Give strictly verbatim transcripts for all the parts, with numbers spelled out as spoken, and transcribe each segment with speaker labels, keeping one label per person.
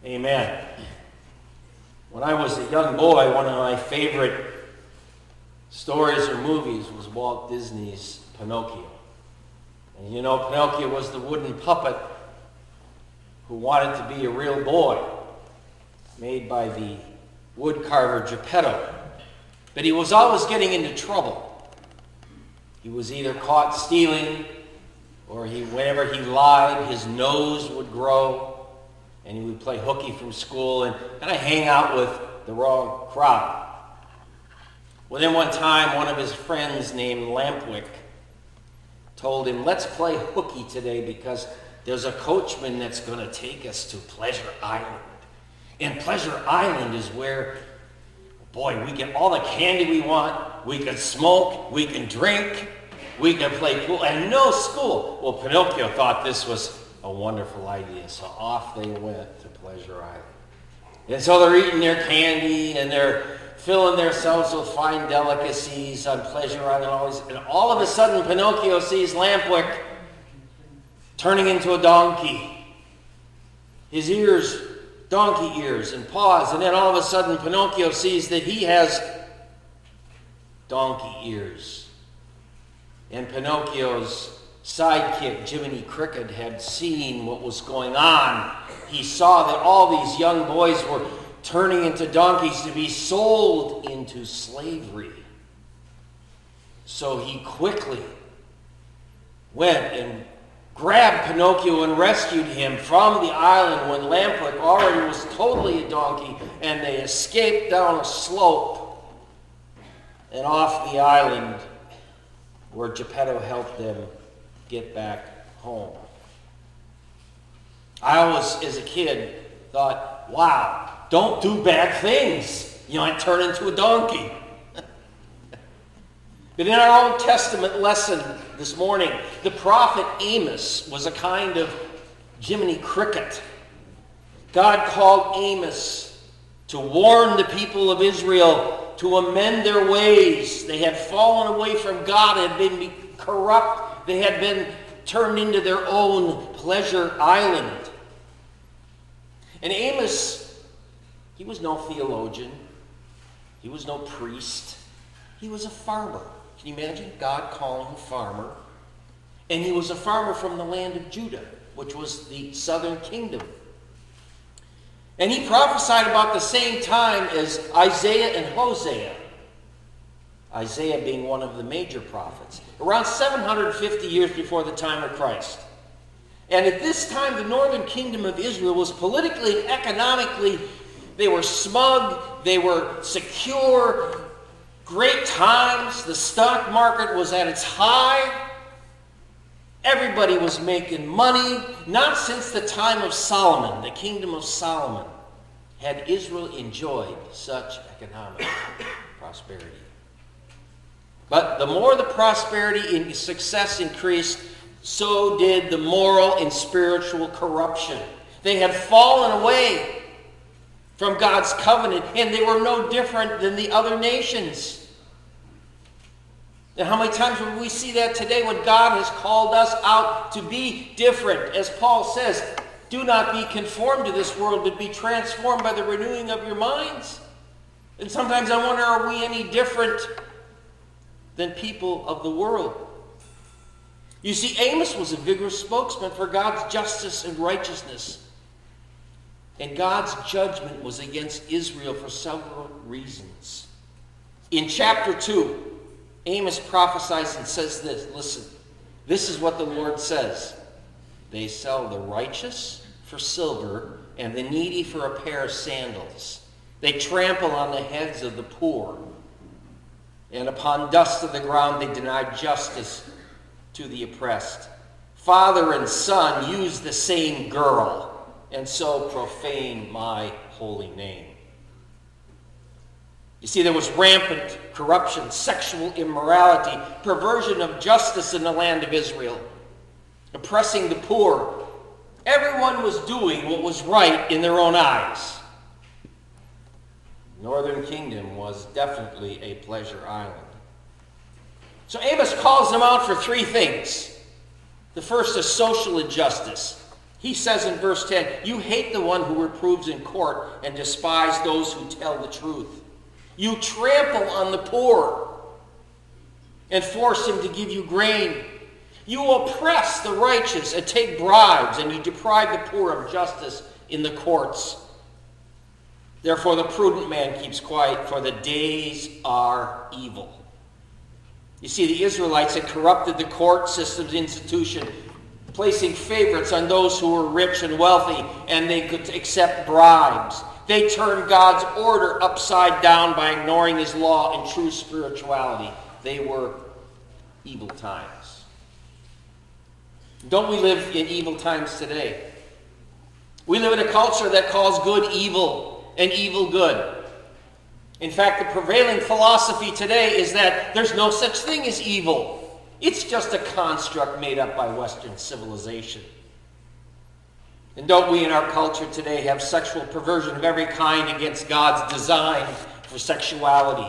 Speaker 1: Amen. When I was a young boy, one of my favorite stories or movies was Walt Disney's Pinocchio. And you know, Pinocchio was the wooden puppet who wanted to be a real boy, made by the woodcarver Geppetto. But he was always getting into trouble. He was either caught stealing, or he, whenever he lied, his nose would grow, and he would play hooky from school and kind of hang out with the wrong crowd. Well, then one time, one of his friends named Lampwick told him, let's play hooky today because there's a coachman that's going to take us to Pleasure Island. And Pleasure Island is where, boy, we get all the candy we want, we can smoke, we can drink, we can play pool, and no school. Well, Pinocchio thought this was a wonderful idea, so off they went to Pleasure Island. And so they're eating their candy, and they're filling themselves with fine delicacies on Pleasure Island. And all, these, and all of a sudden, Pinocchio sees Lampwick turning into a donkey. His ears, donkey ears and paws, and then all of a sudden, Pinocchio sees that he has donkey ears. And Pinocchio's sidekick, Jiminy Cricket, had seen what was going on. He saw that all these young boys were turning into donkeys to be sold into slavery. So he quickly went and grabbed Pinocchio and rescued him from the island when Lampwick already was totally a donkey, and they escaped down a slope and off the island where Geppetto helped them get back home. I always, as a kid, thought, wow, don't do bad things. You might turn into a donkey. But in our Old Testament lesson this morning, the prophet Amos was a kind of Jiminy Cricket. God called Amos to warn the people of Israel to amend their ways. They had fallen away from God, had been corrupt. They had been turned into their own pleasure island. And Amos, he was no theologian. He was no priest. He was a farmer. Can you imagine God calling a farmer? And he was a farmer from the land of Judah, which was the southern kingdom. And he prophesied about the same time as Isaiah and Hosea. Isaiah being one of the major prophets, around seven hundred fifty years before the time of Christ. And at this time, the northern kingdom of Israel was politically and economically, they were smug, they were secure, great times. The stock market was at its high. Everybody was making money. Not since the time of Solomon, the kingdom of Solomon, had Israel enjoyed such economic prosperity. But the more the prosperity and success increased, so did the moral and spiritual corruption. They had fallen away from God's covenant, and they were no different than the other nations. And how many times will we see that today when God has called us out to be different? As Paul says, do not be conformed to this world, but be transformed by the renewing of your minds. And sometimes I wonder, are we any different than people of the world? You see, Amos was a vigorous spokesman for God's justice and righteousness. And God's judgment was against Israel for several reasons. In chapter two, Amos prophesies and says this, listen, this is what the Lord says. They sell the righteous for silver and the needy for a pair of sandals. They trample on the heads of the poor, and upon dust of the ground they deny justice to the oppressed. Father and son use the same girl, and so profane my holy name. You see, there was rampant corruption, sexual immorality, perversion of justice in the land of Israel, oppressing the poor. Everyone was doing what was right in their own eyes. Northern Kingdom was definitely a pleasure island. So Amos calls them out for three things. The first is social injustice. He says in verse ten, you hate the one who reproves in court and despise those who tell the truth. You trample on the poor and force him to give you grain. You oppress the righteous and take bribes, and you deprive the poor of justice in the courts. Therefore the prudent man keeps quiet, for the days are evil. You see, the Israelites had corrupted the court system's institution, placing favorites on those who were rich and wealthy, and they could accept bribes. They turned God's order upside down by ignoring his law and true spirituality. They were evil times. Don't we live in evil times today? We live in a culture that calls good evil and evil good. In fact, the prevailing philosophy today is that there's no such thing as evil. It's just a construct made up by Western civilization. And don't we in our culture today have sexual perversion of every kind against God's design for sexuality?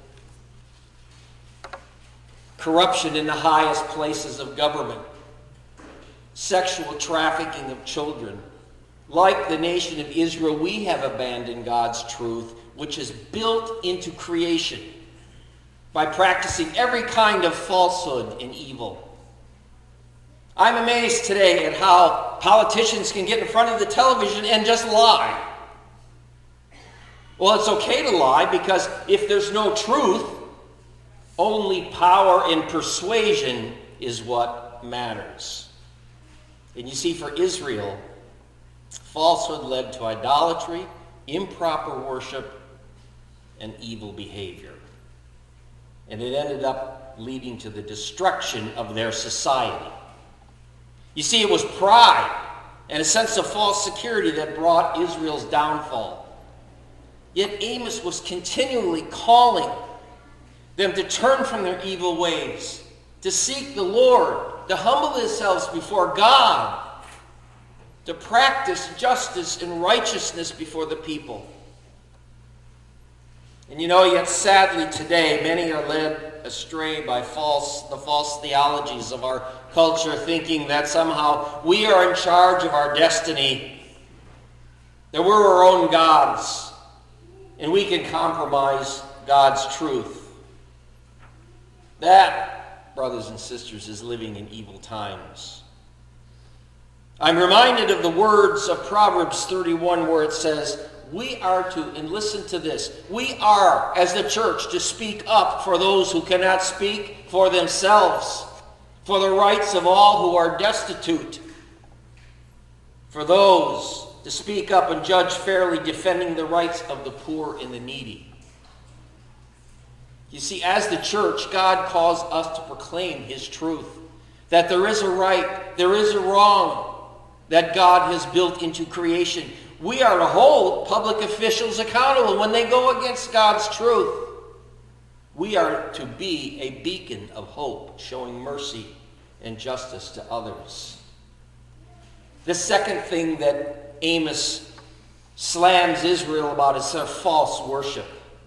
Speaker 1: Corruption in the highest places of government. Sexual trafficking of children. Like the nation of Israel, we have abandoned God's truth, which is built into creation, by practicing every kind of falsehood and evil. I'm amazed today at how politicians can get in front of the television and just lie. Well, it's okay to lie because if there's no truth, only power and persuasion is what matters. And you see, for Israel, falsehood led to idolatry, improper worship, and evil behavior. And it ended up leading to the destruction of their society. You see, it was pride and a sense of false security that brought Israel's downfall. Yet Amos was continually calling them to turn from their evil ways, to seek the Lord, to humble themselves before God, to practice justice and righteousness before the people. And you know, yet sadly today, many are led astray by false, the false theologies of our culture, thinking that somehow we are in charge of our destiny, that we're our own gods, and we can compromise God's truth. That, brothers and sisters, is living in evil times. I'm reminded of the words of Proverbs thirty-one where it says, we are to, and listen to this, we are, as the church, to speak up for those who cannot speak for themselves, for the rights of all who are destitute, for those to speak up and judge fairly, defending the rights of the poor and the needy. You see, as the church, God calls us to proclaim his truth, that there is a right, there is a wrong that God has built into creation. We are to hold public officials accountable when they go against God's truth. We are to be a beacon of hope, showing mercy and justice to others. The second thing that Amos slams Israel about is their false worship.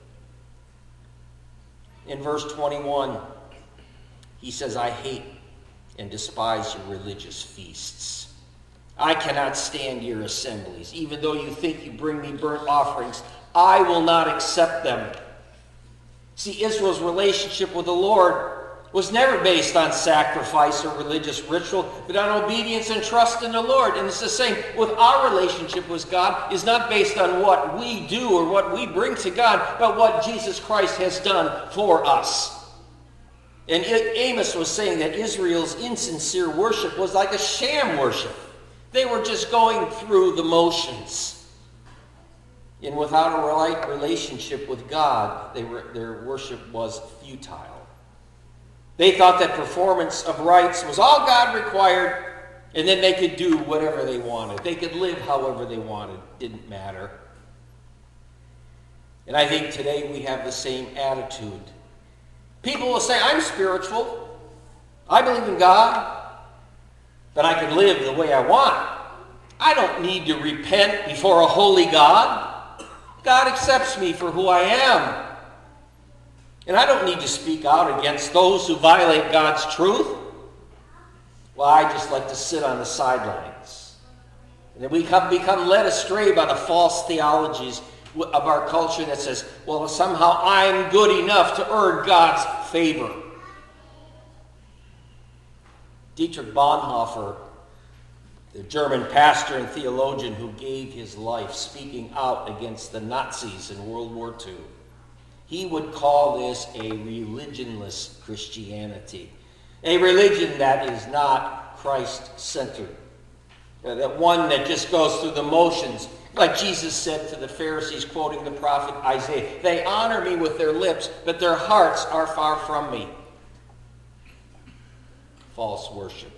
Speaker 1: In verse twenty-one, he says, I hate and despise your religious feasts. I cannot stand your assemblies. Even though you think you bring me burnt offerings, I will not accept them. See, Israel's relationship with the Lord was never based on sacrifice or religious ritual, but on obedience and trust in the Lord. And it's the same with our relationship with God. Is not based on what we do or what we bring to God, but what Jesus Christ has done for us. And Amos was saying that Israel's insincere worship was like a sham worship. They were just going through the motions. And without a right relationship with God, they were, their worship was futile. They thought that performance of rites was all God required, and then they could do whatever they wanted. They could live however they wanted. Didn't matter. And I think today we have the same attitude. People will say, I'm spiritual. I believe in God. But I can live the way I want. I don't need to repent before a holy God. God accepts me for who I am. And I don't need to speak out against those who violate God's truth. Well, I just like to sit on the sidelines. And we come, become led astray by the false theologies of our culture that says, well, somehow I'm good enough to earn God's favor. Dietrich Bonhoeffer, the German pastor and theologian who gave his life speaking out against the Nazis in World War Two, he would call this a religionless Christianity, a religion that is not Christ-centered, that one that just goes through the motions. Like Jesus said to the Pharisees, quoting the prophet Isaiah, they honor me with their lips, but their hearts are far from me. False worship.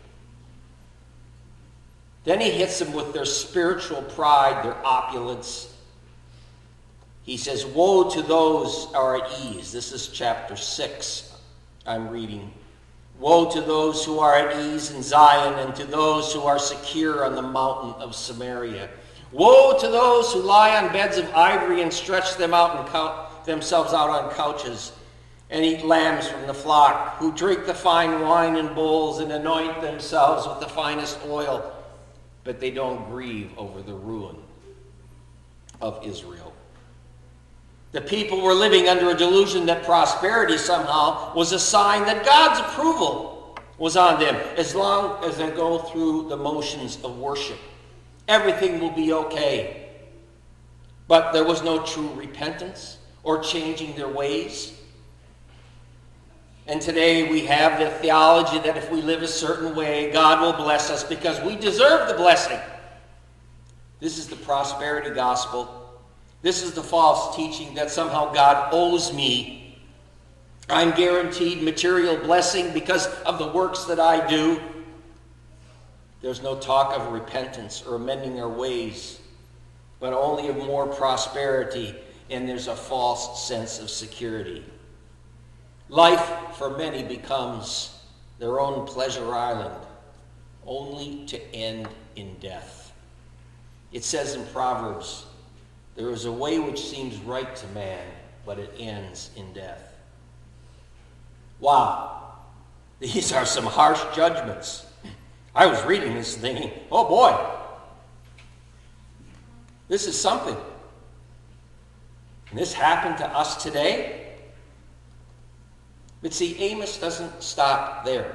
Speaker 1: Then he hits them with their spiritual pride, their opulence. He says, woe to those who are at ease. This is chapter six I'm reading. Woe to those who are at ease in Zion, and to those who are secure on the mountain of Samaria. Woe to those who lie on beds of ivory and stretch them out and count themselves out on couches, and eat lambs from the flock, who drink the fine wine in bowls and anoint themselves with the finest oil, but they don't grieve over the ruin of Israel. The people were living under a delusion that prosperity somehow was a sign that God's approval was on them, as long as they go through the motions of worship. Everything will be okay. But there was no true repentance or changing their ways. And today we have the theology that if we live a certain way, God will bless us because we deserve the blessing. This is the prosperity gospel. This is the false teaching that somehow God owes me. I'm guaranteed material blessing because of the works that I do. There's no talk of repentance or amending our ways, but only of more prosperity, and there's a false sense of security. Life for many becomes their own pleasure island, only to end in death. It says in Proverbs, there is a way which seems right to man, but it ends in death. Wow, these are some harsh judgments. I was reading this thinking, oh boy, this is something. And this happened to us today. But see, Amos doesn't stop there.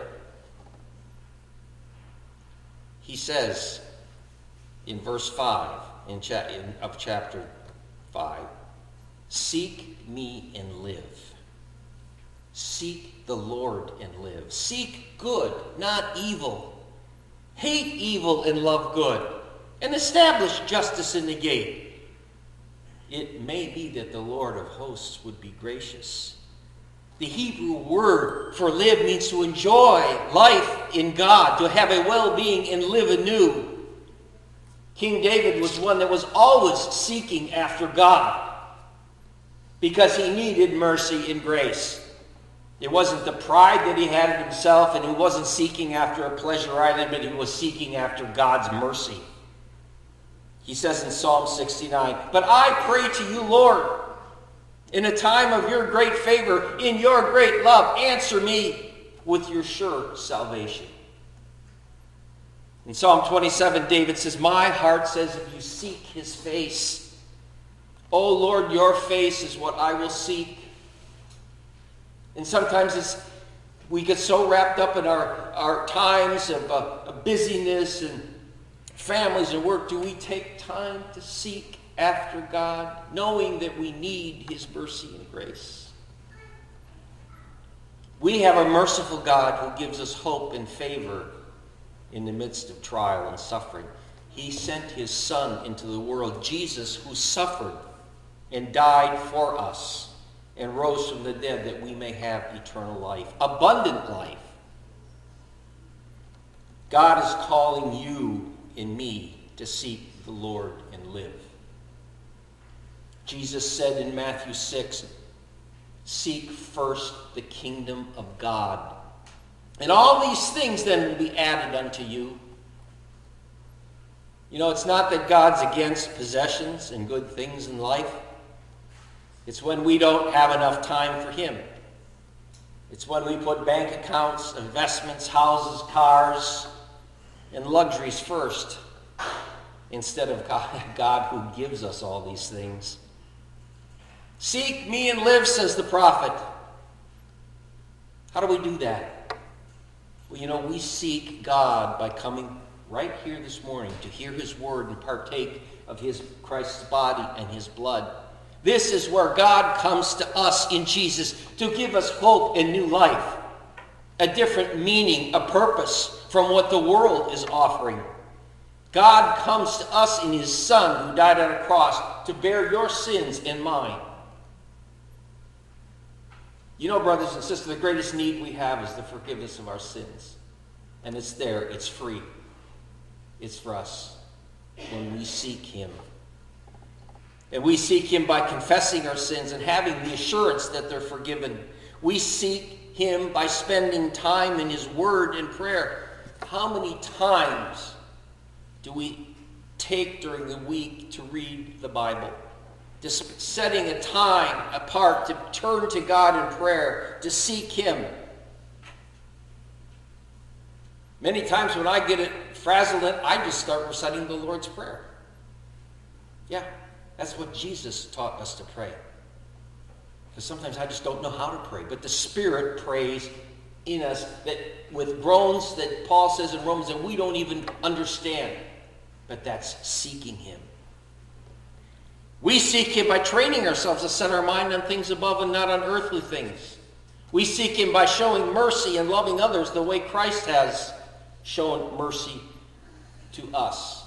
Speaker 1: He says in verse five in cha- in, of chapter five, seek me and live. Seek the Lord and live. Seek good, not evil. Hate evil and love good, and establish justice in the gate. It may be that the Lord of hosts would be gracious. The Hebrew word for live means to enjoy life in God, to have a well-being and live anew. King David was one that was always seeking after God because he needed mercy and grace. It wasn't the pride that he had in himself, and he wasn't seeking after a pleasure island, but he was seeking after God's mercy. He says in Psalm sixty-nine, but I pray to you, Lord, in a time of your great favor, in your great love, answer me with your sure salvation. In Psalm twenty-seven, David says, my heart says, if you seek his face, O Lord, your face is what I will seek. And sometimes it's, we get so wrapped up in our, our times of, uh, of busyness and families and work. Do we take time to seek after God, knowing that we need his mercy and grace? We have a merciful God who gives us hope and favor in the midst of trial and suffering. He sent his Son into the world, Jesus, who suffered and died for us and rose from the dead that we may have eternal life, abundant life. God is calling you and me to seek the Lord and live. Jesus said in Matthew six, seek first the kingdom of God, and all these things then will be added unto you. You know, it's not that God's against possessions and good things in life. It's when we don't have enough time for him. It's when we put bank accounts, investments, houses, cars, and luxuries first. instead of God who gives us all these things. Seek me and live, says the prophet. How do we do that? Well, you know, we seek God by coming right here this morning to hear his word and partake of his Christ's body and his blood. This is where God comes to us in Jesus to give us hope and new life, a different meaning, a purpose from what the world is offering. God comes to us in his Son who died on a cross to bear your sins and mine. You know, brothers and sisters, the greatest need we have is the forgiveness of our sins. And it's there. It's free. It's for us when we seek him. And we seek him by confessing our sins and having the assurance that they're forgiven. We seek him by spending time in his word and prayer. How many times do we take during the week to read the Bible? Just setting a time apart to turn to God in prayer, to seek him. Many times when I get it frazzled, I just start reciting the Lord's Prayer. Yeah, that's what Jesus taught us to pray. Because sometimes I just don't know how to pray. But the Spirit prays in us that with groans that Paul says in Romans that we don't even understand. But that's seeking him. We seek him by training ourselves to set our mind on things above and not on earthly things. We seek him by showing mercy and loving others the way Christ has shown mercy to us.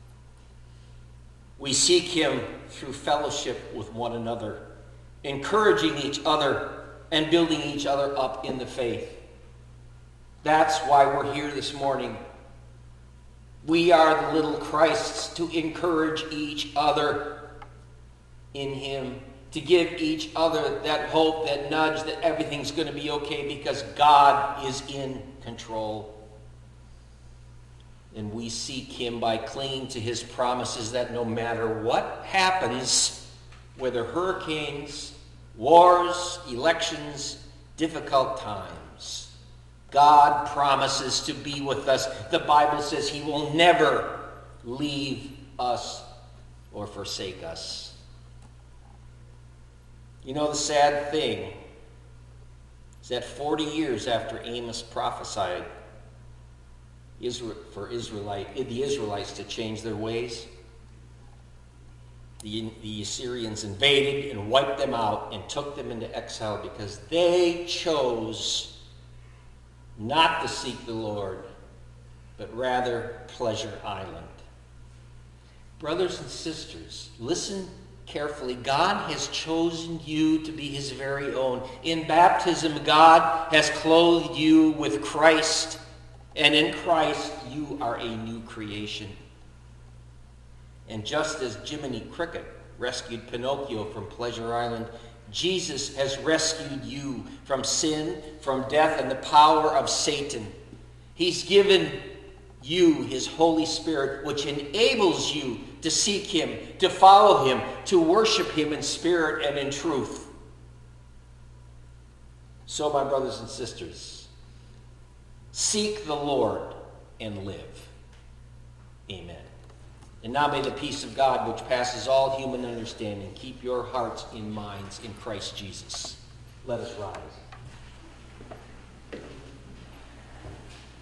Speaker 1: We seek him through fellowship with one another, encouraging each other and building each other up in the faith. That's why we're here this morning. We are the little Christs to encourage each other in him, to give each other that hope, that nudge that everything's going to be okay because God is in control. And we seek him by clinging to his promises that no matter what happens, whether hurricanes, wars, elections, difficult times, God promises to be with us. The Bible says he will never leave us or forsake us. You know, the sad thing is that forty years after Amos prophesied Israel, for Israelite, the Israelites to change their ways, the, the Assyrians invaded and wiped them out and took them into exile because they chose not to seek the Lord, but rather Pleasure Island. Brothers and sisters, listen carefully. God has chosen you to be his very own. In baptism, God has clothed you with Christ, and in Christ you are a new creation. And just as Jiminy Cricket rescued Pinocchio from Pleasure Island, Jesus has rescued you from sin, from death, and the power of Satan. He's given you his Holy Spirit, which enables you to seek him, to follow him, to worship him in spirit and in truth. So, my brothers and sisters, seek the Lord and live. Amen. And now may the peace of God, which passes all human understanding, keep your hearts and minds in Christ Jesus. Let us rise.